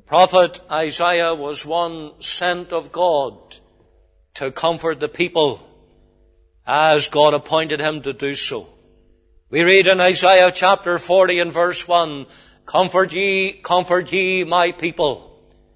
prophet Isaiah was one sent of God to comfort the people as God appointed him to do so. We read in Isaiah chapter 40 and verse 1, comfort ye my people.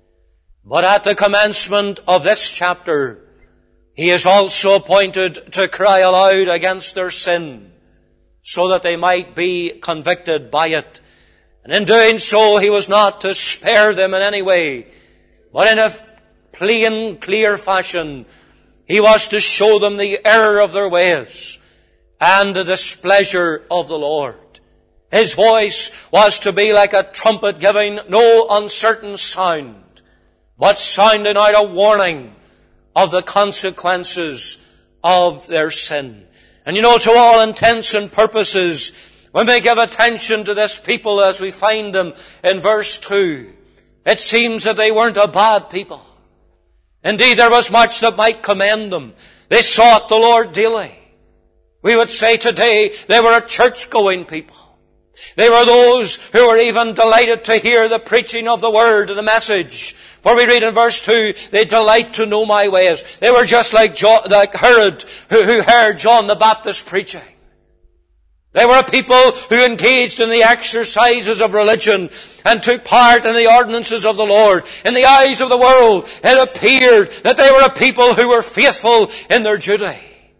But at the commencement of this chapter, he is also appointed to cry aloud against their sin, so that they might be convicted by it. And in doing so, he was not to spare them in any way, but in a plain, clear fashion, he was to show them the error of their ways and the displeasure of the Lord. His voice was to be like a trumpet giving no uncertain sound, but sounding out a warning of the consequences of their sin. And you know, to all intents and purposes, when we give attention to this people as we find them in verse 2, it seems that they weren't a bad people. Indeed, there was much that might commend them. They sought the Lord daily. We would say today they were a church-going people. They were those who were even delighted to hear the preaching of the word and the message. For we read in verse 2, they delight to know my ways. They were just like Herod who heard John the Baptist preaching. They were a people who engaged in the exercises of religion and took part in the ordinances of the Lord. In the eyes of the world, it appeared that they were a people who were faithful in their duty.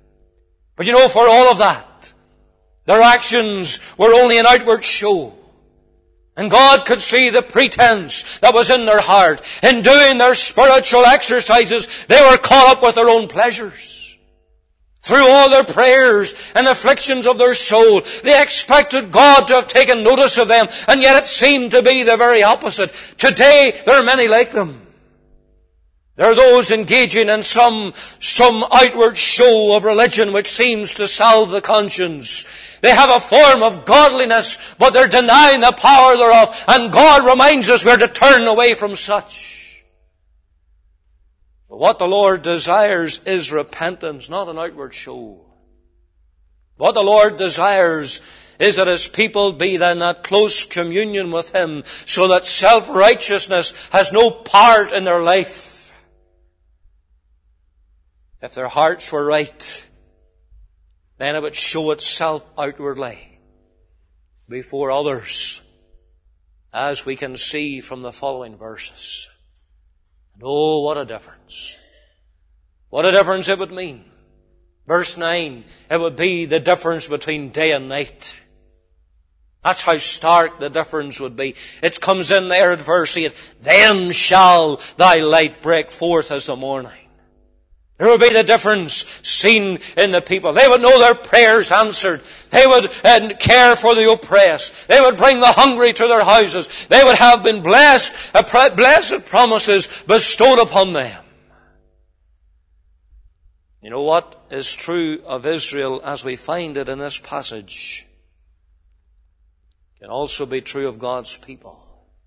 But you know, for all of that, their actions were only an outward show. And God could see the pretense that was in their heart. In doing their spiritual exercises, they were caught up with their own pleasures. Through all their prayers and afflictions of their soul, they expected God to have taken notice of them, and yet it seemed to be the very opposite. Today, there are many like them. There are those engaging in some outward show of religion which seems to salve the conscience. They have a form of godliness, but they're denying the power thereof, and God reminds us we're to turn away from such. But what the Lord desires is repentance, not an outward show. What the Lord desires is that His people be in that close communion with Him, so that self-righteousness has no part in their life. If their hearts were right, then it would show itself outwardly before others, as we can see from the following verses. And oh, what a difference. What a difference it would mean. Verse 9, it would be the difference between day and night. That's how stark the difference would be. It comes in there at verse 8, then shall thy light break forth as the morning. There would be the difference seen in the people. They would know their prayers answered. They would care for the oppressed. They would bring the hungry to their houses. They would have been blessed, blessed promises bestowed upon them. You know what is true of Israel as we find it in this passage can also be true of God's people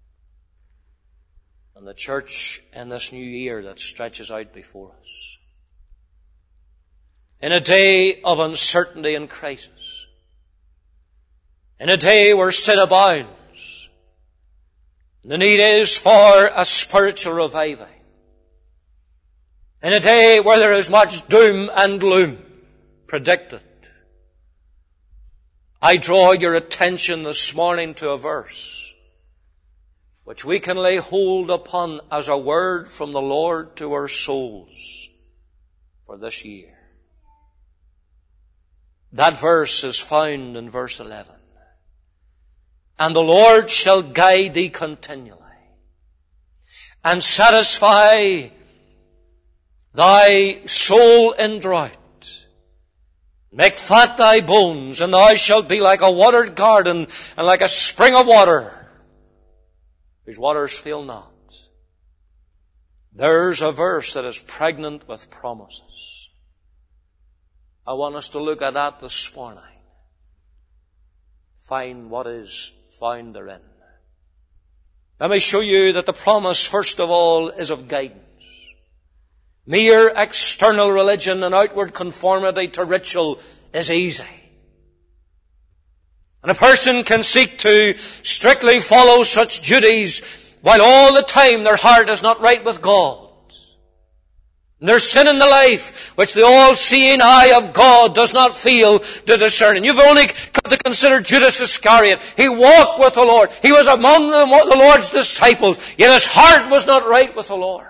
and the church in this new year that stretches out before us. In a day of uncertainty and crisis, in a day where sin abounds, the need is for a spiritual reviving. In a day where there is much doom and gloom predicted, I draw your attention this morning to a verse which we can lay hold upon as a word from the Lord to our souls for this year. That verse is found in verse 11. And the Lord shall guide thee continually, and satisfy thy soul in drought. Make fat thy bones, and thou shalt be like a watered garden, and like a spring of water, whose waters fail not. There's a verse that is pregnant with promises. I want us to look at that this morning. Find what is found therein. Let me show you that the promise, first of all, is of guidance. Mere external religion and outward conformity to ritual is easy. And a person can seek to strictly follow such duties while all the time their heart is not right with God. And there's sin in the life which the all-seeing eye of God does not feel to discern. And you've only got to consider Judas Iscariot. He walked with the Lord. He was among the Lord's disciples, yet his heart was not right with the Lord.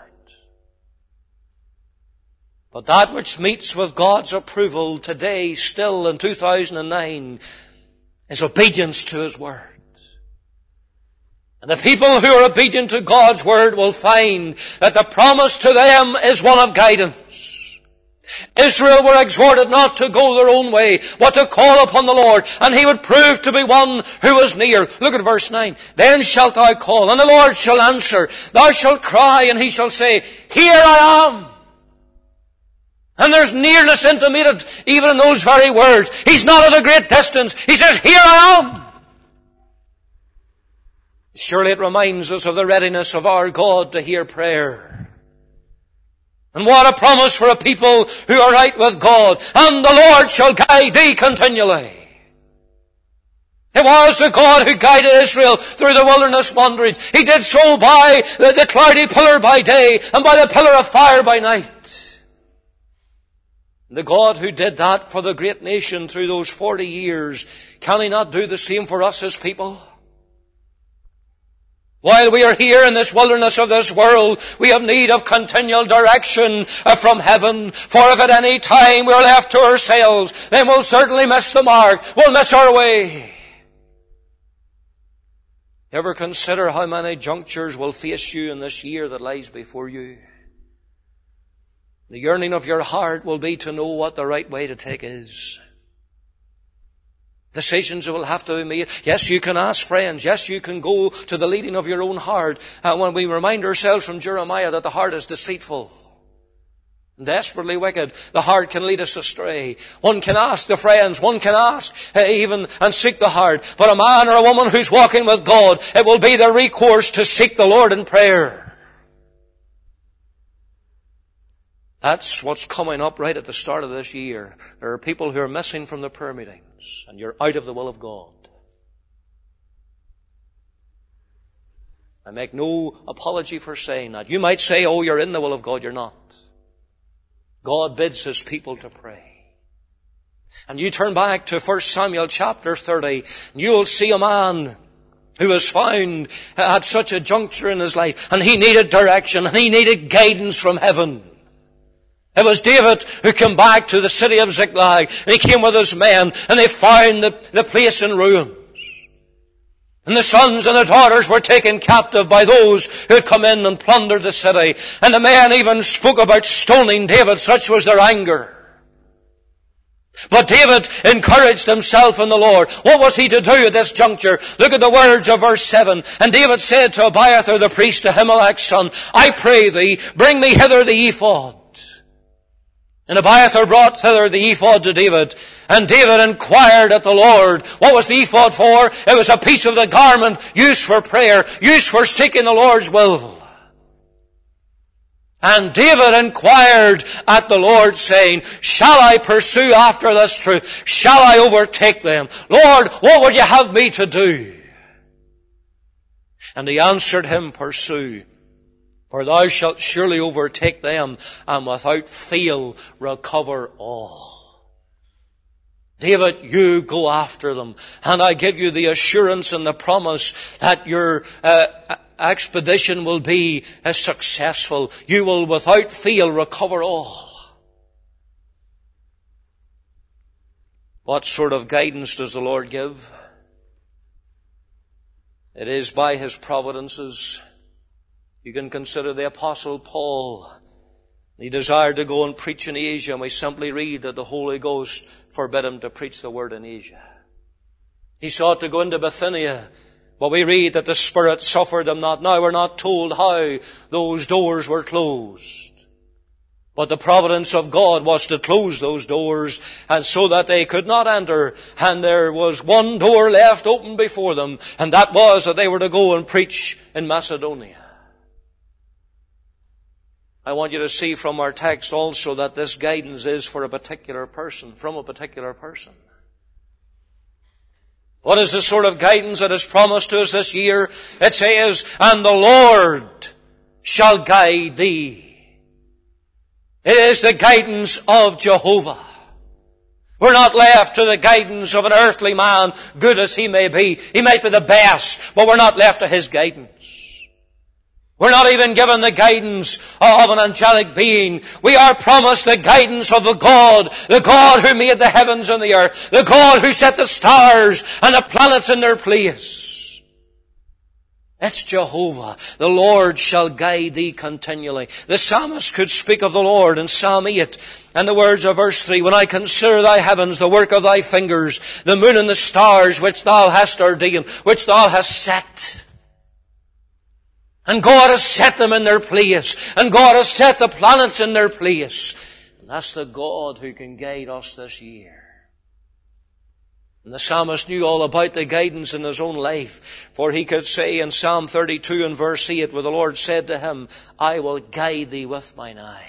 But that which meets with God's approval today, still in 2009, is obedience to His Word. And the people who are obedient to God's Word will find that the promise to them is one of guidance. Israel were exhorted not to go their own way, but to call upon the Lord, and He would prove to be one who was near. Look at verse 9. Then shalt thou call, and the Lord shall answer. Thou shalt cry, and He shall say, Here I am. And there's nearness intimated even in those very words. He's not at a great distance. He says, Here I am. Surely it reminds us of the readiness of our God to hear prayer. And what a promise for a people who are right with God. And the Lord shall guide thee continually. It was the God who guided Israel through the wilderness wanderings. He did so by the cloudy pillar by day and by the pillar of fire by night. The God who did that for the great nation through those 40 years, can He not do the same for us as people? While we are here in this wilderness of this world, we have need of continual direction from heaven. For if at any time we are left to ourselves, then we'll certainly miss the mark. We'll miss our way. Ever consider how many junctures will face you in this year that lies before you? The yearning of your heart will be to know what the right way to take is. Decisions will have to be made. Yes, you can ask friends. Yes, you can go to the leading of your own heart. And when we remind ourselves from Jeremiah that the heart is deceitful and desperately wicked, the heart can lead us astray. One can ask the friends. One can ask even and seek the heart. But a man or a woman who's walking with God, it will be their recourse to seek the Lord in prayer. That's what's coming up right at the start of this year. There are people who are missing from the prayer meetings, and you're out of the will of God. I make no apology for saying that. You might say, oh, you're in the will of God. You're not. God bids His people to pray. And you turn back to 1 Samuel chapter 30, and you'll see a man who was found at such a juncture in his life, and he needed direction, and he needed guidance from heaven. It was David who came back to the city of Ziklag, and he came with his men, and they found the place in ruins. And the sons and the daughters were taken captive by those who had come in and plundered the city. And the men even spoke about stoning David, such was their anger. But David encouraged himself in the Lord. What was he to do at this juncture? Look at the words of verse 7. And David said to Abiathar the priest, Ahimelech's son, I pray thee, bring me hither the ephod. And Abiathar brought thither the ephod to David. And David inquired at the Lord, what was the ephod for? It was a piece of the garment used for prayer, used for seeking the Lord's will. And David inquired at the Lord, saying, shall I pursue after this truth? Shall I overtake them? Lord, what would you have me to do? And He answered him, pursue. For thou shalt surely overtake them, and without fail recover all. David, you go after them, and I give you the assurance and the promise that your expedition will be successful. You will without fail recover all. What sort of guidance does the Lord give? It is by His providences. You can consider the Apostle Paul. He desired to go and preach in Asia, and we simply read that the Holy Ghost forbid him to preach the word in Asia. He sought to go into Bithynia, but we read that the Spirit suffered him not. Now we're not told how those doors were closed. But the providence of God was to close those doors, and so that they could not enter. And there was one door left open before them, and that was that they were to go and preach in Macedonia. I want you to see from our text also that this guidance is for a particular person, from a particular person. What is the sort of guidance that is promised to us this year? It says, and the Lord shall guide thee. It is the guidance of Jehovah. We're not left to the guidance of an earthly man, good as he may be. He might be the best, but we're not left to his guidance. We're not even given the guidance of an angelic being. We are promised the guidance of the God who made the heavens and the earth, the God who set the stars and the planets in their place. It's Jehovah. The Lord shall guide thee continually. The psalmist could speak of the Lord in Psalm 8 and the words of verse 3, when I consider thy heavens, the work of thy fingers, the moon and the stars which thou hast ordained, which thou hast set. And God has set them in their place. And God has set the planets in their place. And that's the God who can guide us this year. And the psalmist knew all about the guidance in his own life. For he could say in Psalm 32 and verse 8, where the Lord said to him, I will guide thee with mine eye.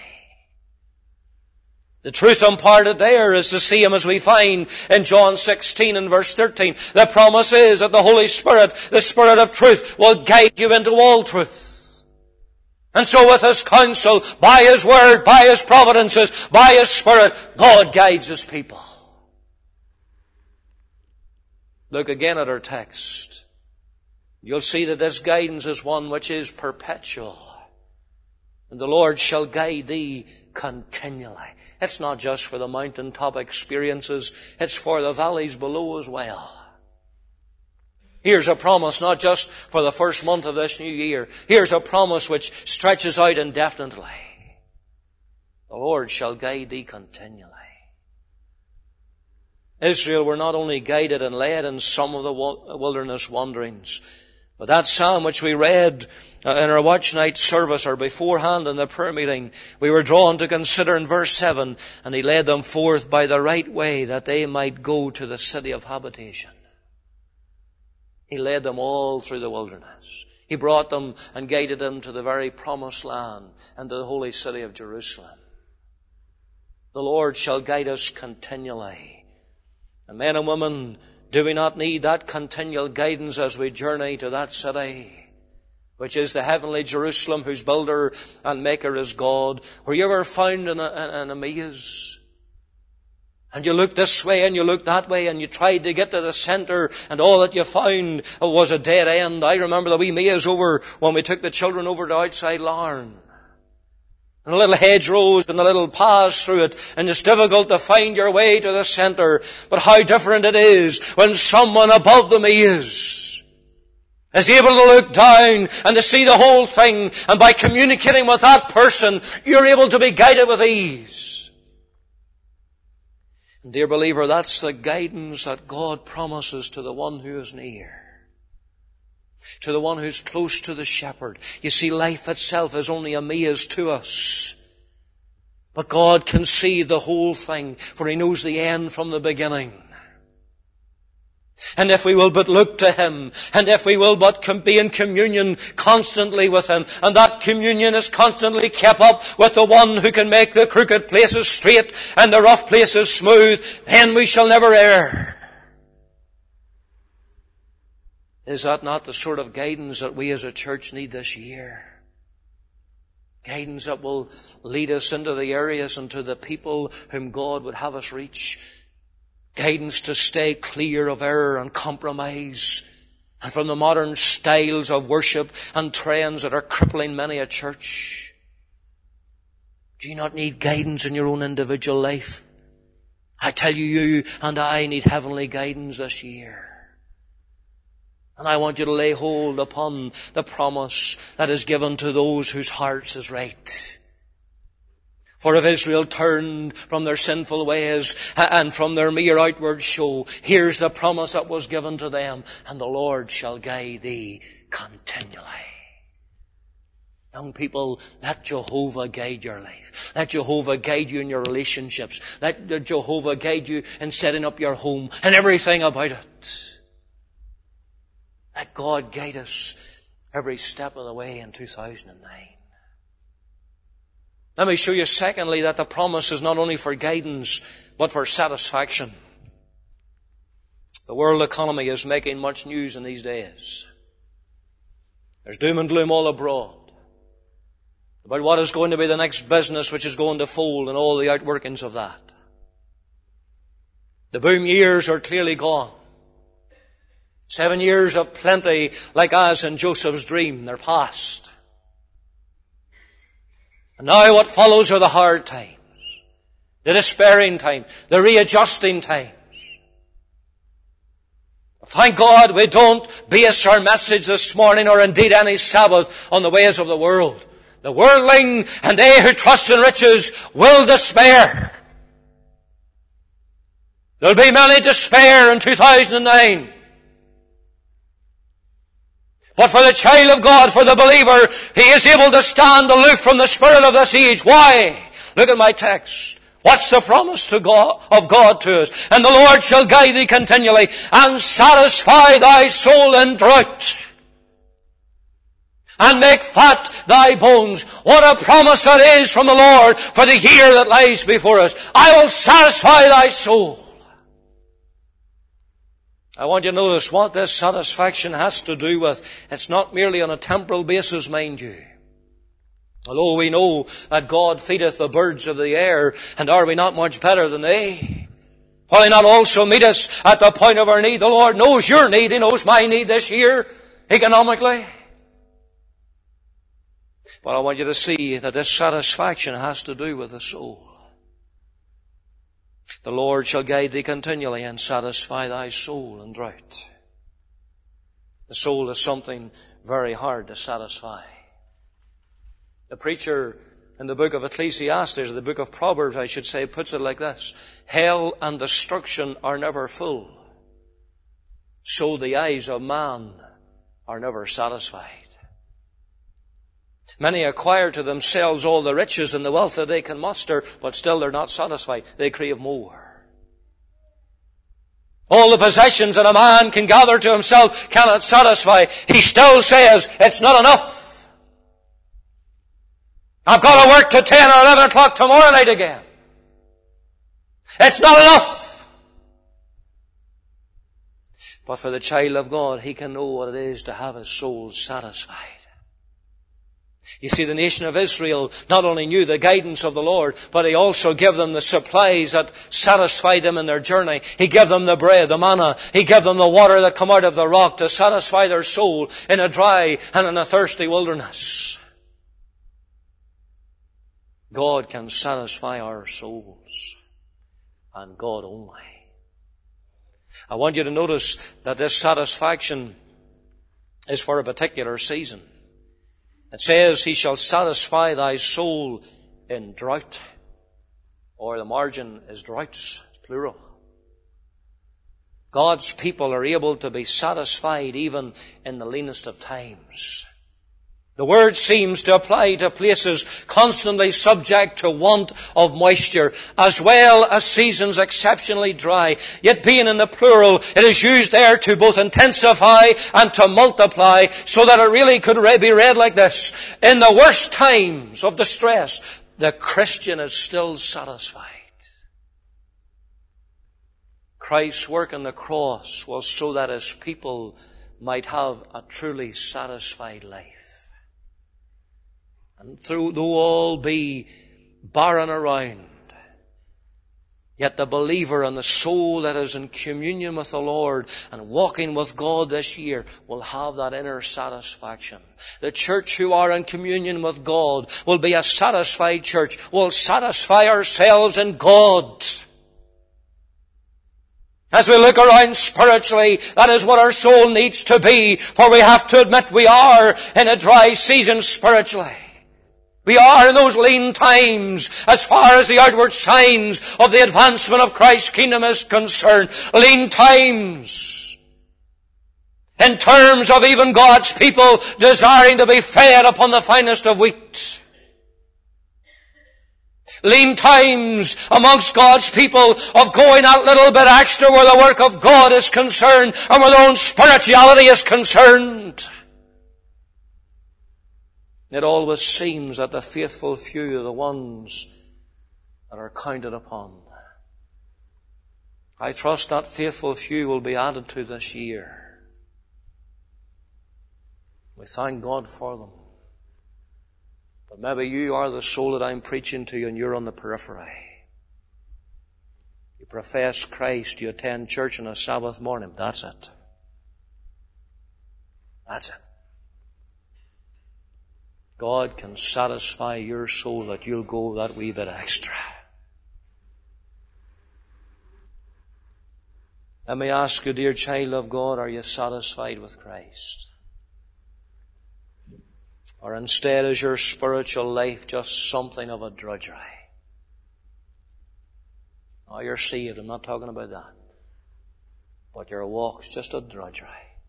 The truth imparted there is the same as we find in John 16 and verse 13. The promise is that the Holy Spirit, the Spirit of truth, will guide you into all truth. And so with His counsel, by His Word, by His providences, by His Spirit, God guides His people. Look again at our text. You'll see that this guidance is one which is perpetual. And the Lord shall guide thee continually. It's not just for the mountaintop experiences. It's for the valleys below as well. Here's a promise not just for the first month of this new year. Here's a promise which stretches out indefinitely. The Lord shall guide thee continually. Israel were not only guided and led in some of the wilderness wanderings, but that psalm which we read in our watch night service or beforehand in the prayer meeting, we were drawn to consider in verse 7, and He led them forth by the right way that they might go to the city of habitation. He led them all through the wilderness. He brought them and guided them to the very promised land and to the holy city of Jerusalem. The Lord shall guide us continually. And men and women, do we not need that continual guidance as we journey to that city, which is the heavenly Jerusalem, whose builder and maker is God? Were you ever found in a maze? And you looked this way and you looked that way and you tried to get to the center, and all that you found was a dead end. I remember the wee maze over when we took the children over to outside Larne. And the little hedgerows and the little paths through it, and it's difficult to find your way to the center. But how different it is when someone above the maze is able to look down and to see the whole thing, and by communicating with that person, you're able to be guided with ease. And dear believer, that's the guidance that God promises to the one who is near, to the one who's close to the shepherd. You see, life itself is only a maze to us. But God can see the whole thing, for He knows the end from the beginning. And if we will but look to Him, and if we will but be in communion constantly with Him, and that communion is constantly kept up with the one who can make the crooked places straight and the rough places smooth, then we shall never err. Is that not the sort of guidance that we as a church need this year? Guidance that will lead us into the areas and to the people whom God would have us reach. Guidance to stay clear of error and compromise and from the modern styles of worship and trends that are crippling many a church. Do you not need guidance in your own individual life? I tell you, you and I need heavenly guidance this year. And I want you to lay hold upon the promise that is given to those whose hearts is right. For if Israel turned from their sinful ways and from their mere outward show, here's the promise that was given to them, and the Lord shall guide thee continually. Young people, let Jehovah guide your life. Let Jehovah guide you in your relationships. Let Jehovah guide you in setting up your home and everything about it. Let God guide us every step of the way in 2009. Let me show you secondly that the promise is not only for guidance, but for satisfaction. The world economy is making much news in these days. There's doom and gloom all abroad about what is going to be the next business which is going to fold and all the outworkings of that. The boom years are clearly gone. 7 years of plenty, like as in Joseph's dream, they're past. And now what follows are the hard times, the despairing times, the readjusting times. Thank God we don't base our message this morning, or indeed any Sabbath, on the ways of the world. The worldling and they who trust in riches will despair. There'll be many despair in 2009. But for the child of God, for the believer, he is able to stand aloof from the spirit of this age. Why? Look at my text. What's the promise of God to us? And the Lord shall guide thee continually and satisfy thy soul in drought, and make fat thy bones. What a promise that is from the Lord for the year that lies before us. I will satisfy thy soul. I want you to notice what this satisfaction has to do with. It's not merely on a temporal basis, mind you. Although we know that God feedeth the birds of the air, and are we not much better than they? Will He not also meet us at the point of our need? The Lord knows your need. He knows my need this year, economically. But I want you to see that this satisfaction has to do with the soul. The Lord shall guide thee continually and satisfy thy soul in drought. The soul is something very hard to satisfy. The preacher in the book of Ecclesiastes, or the book of Proverbs, I should say, puts it like this: hell and destruction are never full, so the eyes of man are never satisfied. Many acquire to themselves all the riches and the wealth that they can muster, but still they're not satisfied. They crave more. All the possessions that a man can gather to himself cannot satisfy. He still says, it's not enough. I've got to work to 10 or 11 o'clock tomorrow night again. It's not enough. But for the child of God, he can know what it is to have his soul satisfied. You see, the nation of Israel not only knew the guidance of the Lord, but He also gave them the supplies that satisfied them in their journey. He gave them the bread, the manna. He gave them the water that come out of the rock to satisfy their soul in a dry and in a thirsty wilderness. God can satisfy our souls, and God only. I want you to notice that this satisfaction is for a particular season. It says, He shall satisfy thy soul in drought. Or the margin is droughts, plural. God's people are able to be satisfied even in the leanest of times. The word seems to apply to places constantly subject to want of moisture, as well as seasons exceptionally dry. Yet being in the plural, it is used there to both intensify and to multiply, so that it really could be read like this: in the worst times of distress, the Christian is still satisfied. Christ's work on the cross was so that His people might have a truly satisfied life. And though all be barren around, yet the believer and the soul that is in communion with the Lord and walking with God this year will have that inner satisfaction. The church who are in communion with God will be a satisfied church. We'll satisfy ourselves in God. As we look around spiritually, that is what our soul needs to be, for we have to admit we are in a dry season spiritually. We are in those lean times as far as the outward signs of the advancement of Christ's kingdom is concerned. Lean times in terms of even God's people desiring to be fed upon the finest of wheat. Lean times amongst God's people of going that little bit extra where the work of God is concerned and where their own spirituality is concerned. It always seems that the faithful few are the ones that are counted upon. I trust that faithful few will be added to this year. We thank God for them. But maybe you are the soul that I'm preaching to and you're on the periphery. You profess Christ, you attend church on a Sabbath morning. That's it. That's it. God can satisfy your soul that you'll go that wee bit extra. Let me ask you, dear child of God, are you satisfied with Christ? Or instead is your spiritual life just something of a drudgery? Oh, you're saved, I'm not talking about that. But your walk's just a drudgery.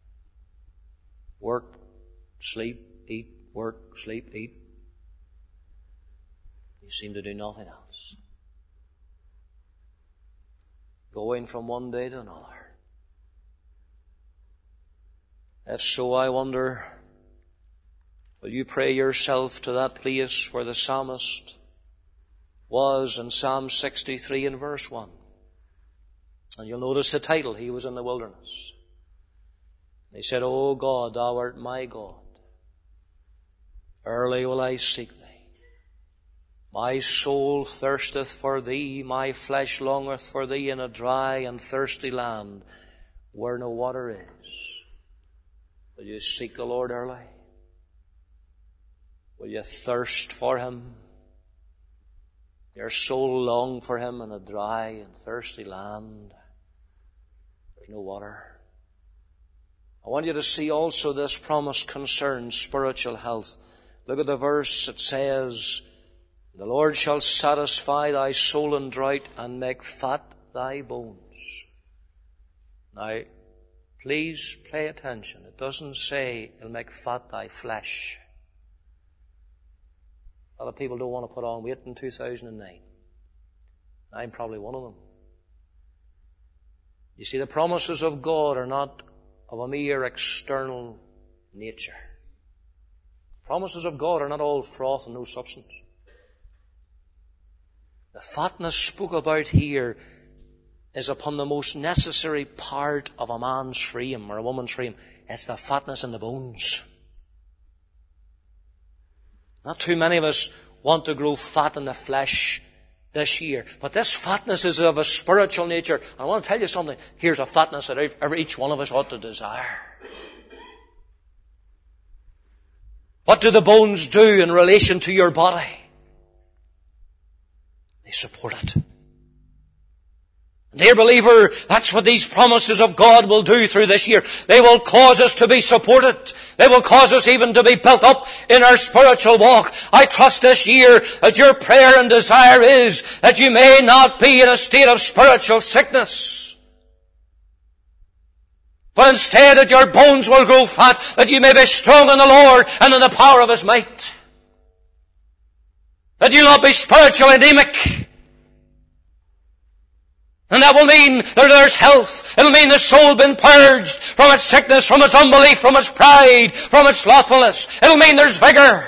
Work, sleep, eat, work, sleep, eat. You seem to do nothing else. Going from one day to another. If so, I wonder, will you pray yourself to that place where the psalmist was in Psalm 63 and verse 1? And you'll notice the title, he was in the wilderness. He said, O God, thou art my God. Early will I seek thee. My soul thirsteth for thee, my flesh longeth for thee in a dry and thirsty land where no water is. Will you seek the Lord early? Will you thirst for Him? Your soul long for Him in a dry and thirsty land. There's no water. I want you to see also this promise concerns spiritual health. Look at the verse. It says, the Lord shall satisfy thy soul in drought and make fat thy bones. Now, please pay attention. It doesn't say He'll make fat thy flesh. A lot of people don't want to put on weight in 2009. I'm probably one of them. You see, the promises of God are not of a mere external nature. Promises of God are not all froth and no substance. The fatness spoke about here is upon the most necessary part of a man's frame or a woman's frame. It's the fatness in the bones. Not too many of us want to grow fat in the flesh this year. But this fatness is of a spiritual nature. I want to tell you something. Here's a fatness that each one of us ought to desire. What do the bones do in relation to your body? They support it. Dear believer, that's what these promises of God will do through this year. They will cause us to be supported. They will cause us even to be built up in our spiritual walk. I trust this year that your prayer and desire is that you may not be in a state of spiritual sickness, but instead that your bones will grow fat, that you may be strong in the Lord and in the power of His might. That you'll not be spiritually anemic. And that will mean that there's health. It'll mean the soul been purged from its sickness, from its unbelief, from its pride, from its slothfulness. It'll mean there's vigor.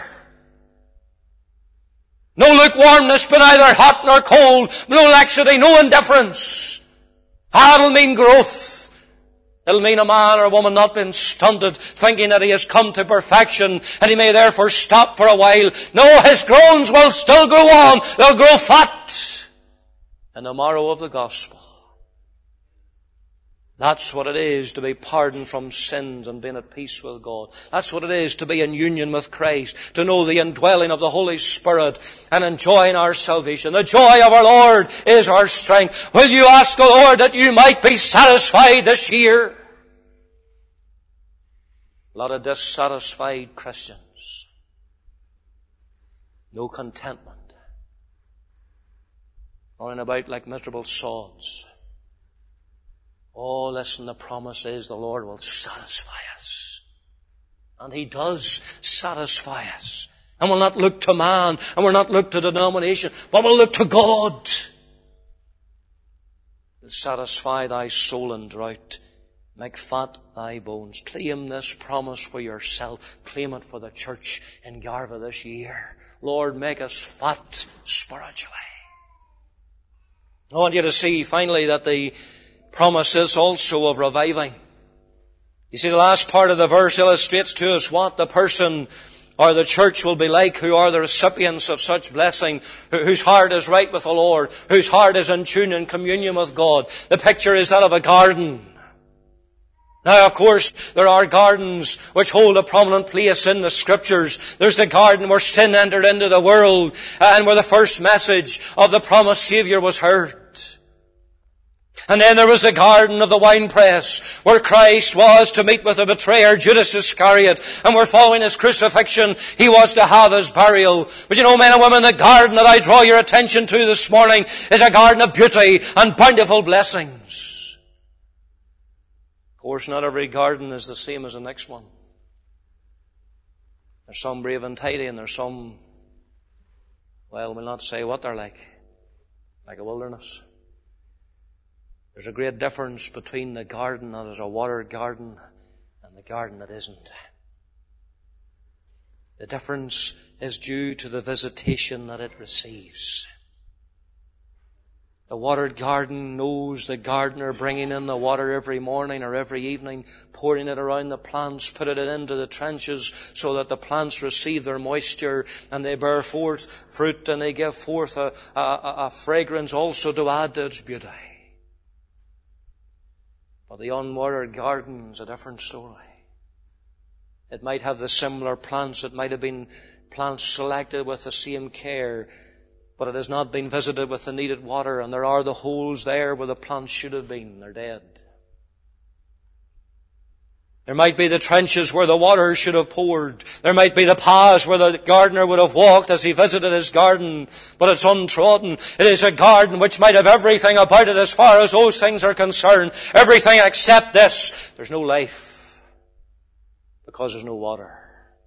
No lukewarmness, but neither hot nor cold. No laxity, no indifference. It'll mean growth. It'll mean a man or a woman not being stunted, thinking that he has come to perfection and he may therefore stop for a while. No, his groans will still go on. They'll grow fat in the marrow of the gospel. That's what it is to be pardoned from sins and being at peace with God. That's what it is to be in union with Christ, to know the indwelling of the Holy Spirit and enjoying our salvation. The joy of our Lord is our strength. Will you ask the Lord that you might be satisfied this year? A lot of dissatisfied Christians. No contentment. Running about like miserable sods. Oh, listen, the promise is the Lord will satisfy us. And He does satisfy us. And we'll not look to man, and we'll not look to denomination, but we'll look to God. He'll satisfy thy soul in drought, make fat thy bones. Claim this promise for yourself. Claim it for the church in Garva this year. Lord, make us fat spiritually. I want you to see, finally, that the promises also of reviving. You see, the last part of the verse illustrates to us what the person or the church will be like who are the recipients of such blessing, whose heart is right with the Lord, whose heart is in tune and communion with God. The picture is that of a garden. Now, of course, there are gardens which hold a prominent place in the Scriptures. There's the garden where sin entered into the world and where the first message of the promised Saviour was heard. And then there was the garden of the winepress, where Christ was to meet with the betrayer, Judas Iscariot, and where following His crucifixion, He was to have His burial. But you know, men and women, the garden that I draw your attention to this morning is a garden of beauty and bountiful blessings. Of course, not every garden is the same as the next one. There's some brave and tidy, and there's some, well, we'll not say what they're like a wilderness. There's a great difference between the garden that is a watered garden and the garden that isn't. The difference is due to the visitation that it receives. The watered garden knows the gardener bringing in the water every morning or every evening, pouring it around the plants, putting it into the trenches so that the plants receive their moisture and they bear forth fruit and they give forth a fragrance also to add to its beauty. But the unwatered garden is a different story. It might have the similar plants. It might have been plants selected with the same care, but it has not been visited with the needed water, and there are the holes there where the plants should have been. They're dead. There might be the trenches where the water should have poured. There might be the paths where the gardener would have walked as he visited his garden, but it's untrodden. It is a garden which might have everything about it as far as those things are concerned. Everything except this. There's no life because there's no water.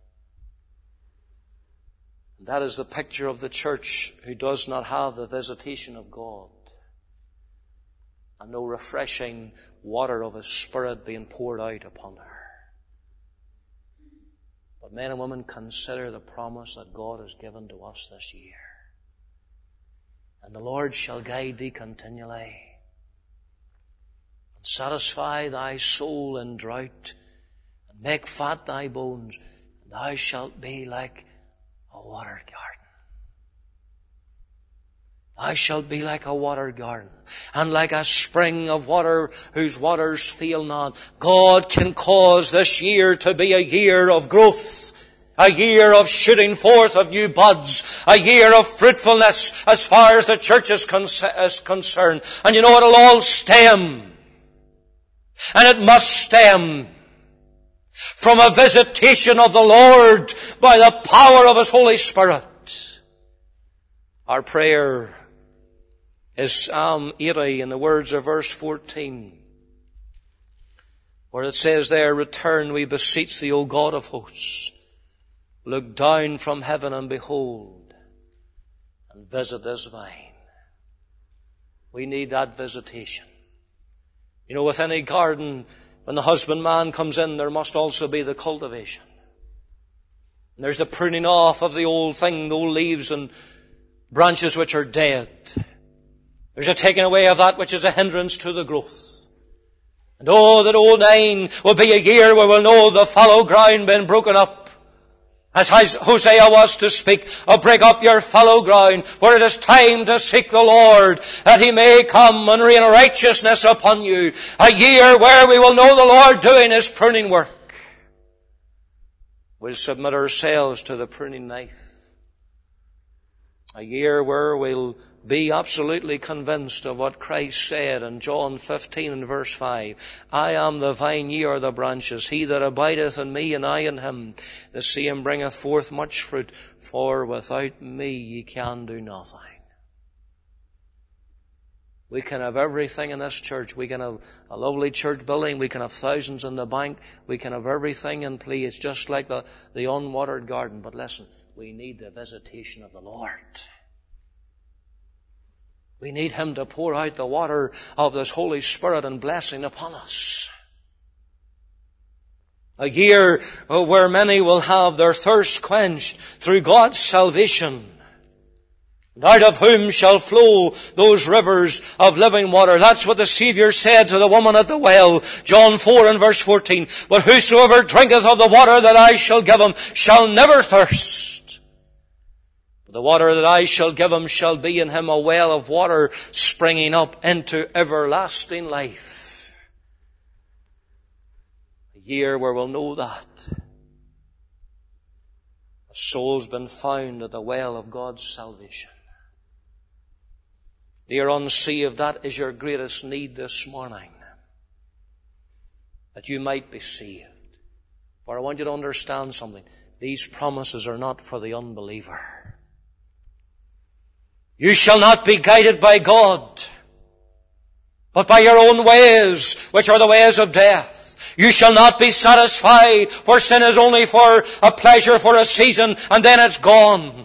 And that is the picture of the church who does not have the visitation of God and no refreshing water of His Spirit being poured out upon her. But men and women, consider the promise that God has given to us this year. And the Lord shall guide thee continually and satisfy thy soul in drought and make fat thy bones, and thou shalt be like a watered garden. I shall be like a watered garden, and like a spring of water whose waters fail not. God can cause this year to be a year of growth, a year of shooting forth of new buds, a year of fruitfulness as far as the church is concerned. And you know, it'll all stem, and it must stem from a visitation of the Lord by the power of His Holy Spirit. Our prayer is Psalm 80 in the words of verse 14, where it says there, "Return, we beseech thee, O God of hosts. Look down from heaven and behold, and visit this vine." We need that visitation. You know, with any garden, when the husbandman comes in, there must also be the cultivation. And there's the pruning off of the old thing, the old leaves and branches which are dead. There's a taking away of that which is a hindrance to the growth. And oh, that old 9 will be a year where we'll know the fallow ground being broken up. As Hosea was to speak, "Oh, break up your fallow ground, for it is time to seek the Lord, that He may come and rain righteousness upon you." A year where we will know the Lord doing His pruning work. We'll submit ourselves to the pruning knife. A year where we'll be absolutely convinced of what Christ said in John 15 and verse 5. "I am the vine, ye are the branches. He that abideth in me, and I in him, the same bringeth forth much fruit. For without me ye can do nothing." We can have everything in this church. We can have a lovely church building. We can have thousands in the bank. We can have everything in place, just like the unwatered garden. But listen, we need the visitation of the Lord. We need Him to pour out the water of this Holy Spirit and blessing upon us. A year where many will have their thirst quenched through God's salvation. and out of whom shall flow those rivers of living water. That's what the Saviour said to the woman at the well, John 4 and verse 14. But whosoever drinketh of the water that I shall give him shall never thirst. But the water that I shall give him shall be in him a well of water springing up into everlasting life. A year where we'll know that. A soul's been found at the well of God's salvation. Dear unsaved, that is your greatest need this morning. That you might be saved. For I want you to understand something. These promises are not for the unbeliever. You shall not be guided by God, but by your own ways, which are the ways of death. You shall not be satisfied, for sin is only for a pleasure for a season, and then it's gone.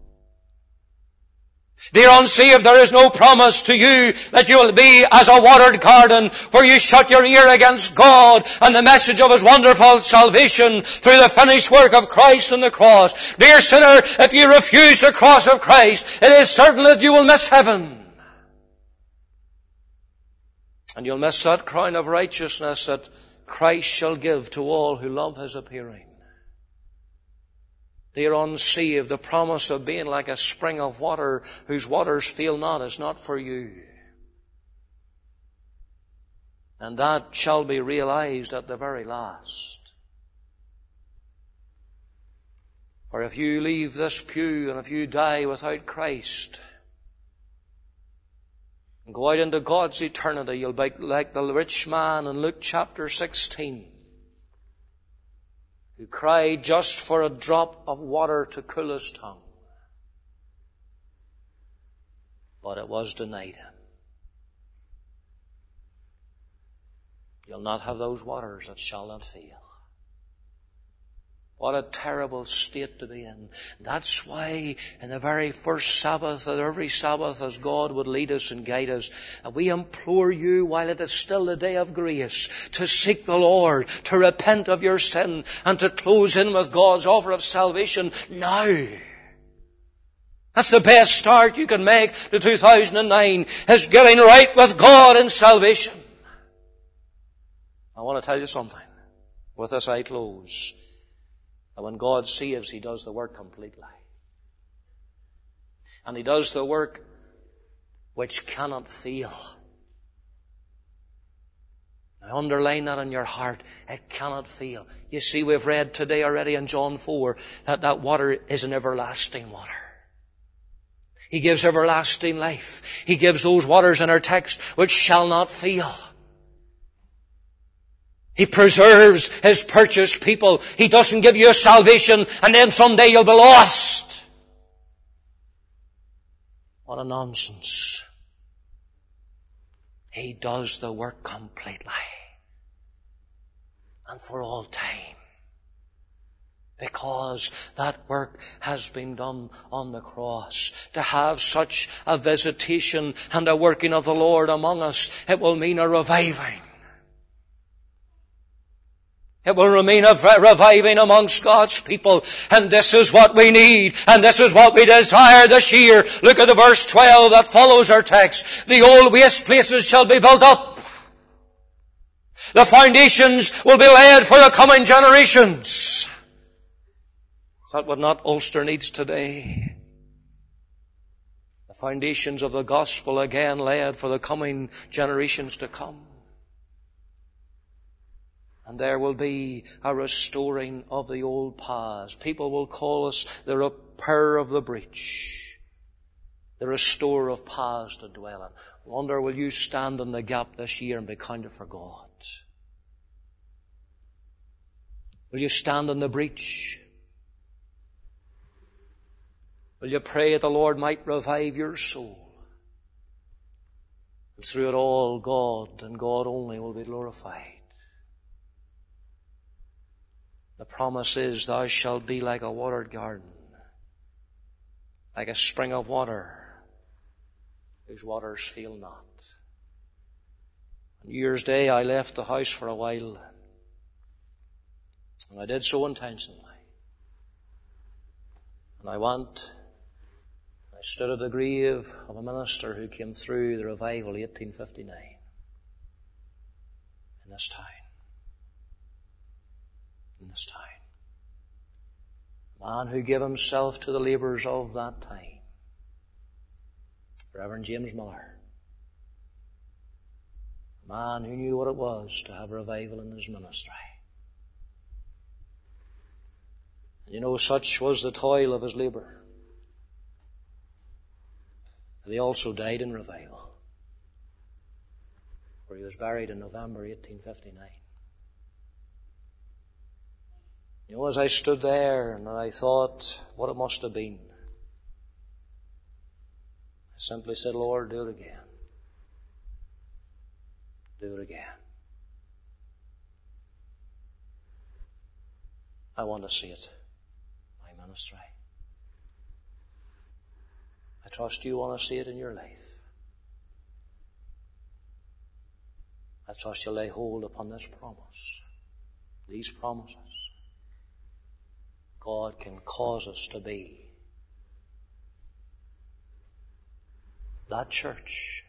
Dear unsaved, there is no promise to you that you will be as a watered garden, for you shut your ear against God and the message of His wonderful salvation through the finished work of Christ on the cross. Dear sinner, if you refuse the cross of Christ, it is certain that you will miss heaven. And you'll miss that crown of righteousness that Christ shall give to all who love His appearing. Dear unsaved, the promise of being like a spring of water whose waters fail not is not for you. And that shall be realized at the very last. For if you leave this pew and if you die without Christ and go out into God's eternity, you'll be like the rich man in Luke chapter 16. Who cried just for a drop of water to cool his tongue. But it was denied him. You'll not have those waters that shall not fail. What a terrible state to be in. That's why in the very first Sabbath, at every Sabbath, as God would lead us and guide us, we implore you while it is still the day of grace to seek the Lord, to repent of your sin, and to close in with God's offer of salvation now. That's the best start you can make to 2009, is getting right with God in salvation. I want to tell you something. With this I close. And when God saves, He does the work completely. And He does the work which cannot fail. Now underline that in your heart. It cannot fail. You see, we've read today already in John 4 that water is an everlasting water. He gives everlasting life. He gives those waters in our text which shall not fail. He preserves His purchased people. He doesn't give you a salvation and then someday you'll be lost. What a nonsense. He does the work completely. And for all time. Because that work has been done on the cross. To have such a visitation and a working of the Lord among us, it will mean a reviving. It will remain a reviving amongst God's people. And this is what we need. And this is what we desire this year. Look at the verse 12 that follows our text. The old waste places shall be built up. The foundations will be laid for the coming generations. Is that what not Ulster needs today? The foundations of the gospel again laid for the coming generations to come. And there will be a restoring of the old paths. People will call us the repairer of the breach. The restorer of paths to dwell in. I wonder, will you stand in the gap this year and be counted for God? Will you stand in the breach? Will you pray that the Lord might revive your soul? And through it all, God and God only will be glorified. The promise is, thou shalt be like a watered garden, like a spring of water, whose waters fail not. On New Year's Day, I left the house for a while, and I did so intentionally. And I I stood at the grave of a minister who came through the revival 1859 in this town. In this town. A man who gave himself to the labours of that time. Reverend James Miller. A man who knew what it was to have revival in his ministry. And you know, such was the toil of his labour, that he also died in revival, where he was buried in November 1859. You know, as I stood there and I thought what it must have been, I simply said, Lord, do it again. Do it again. I want to see it, my ministry. I trust you want to see it in your life. I trust you'll lay hold upon this promise, these promises. God can cause us to be that church,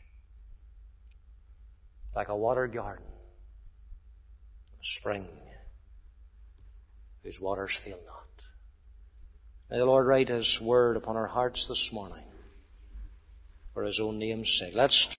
like a watered garden, a spring whose waters fail not. May the Lord write His word upon our hearts this morning for His own name's sake. Let's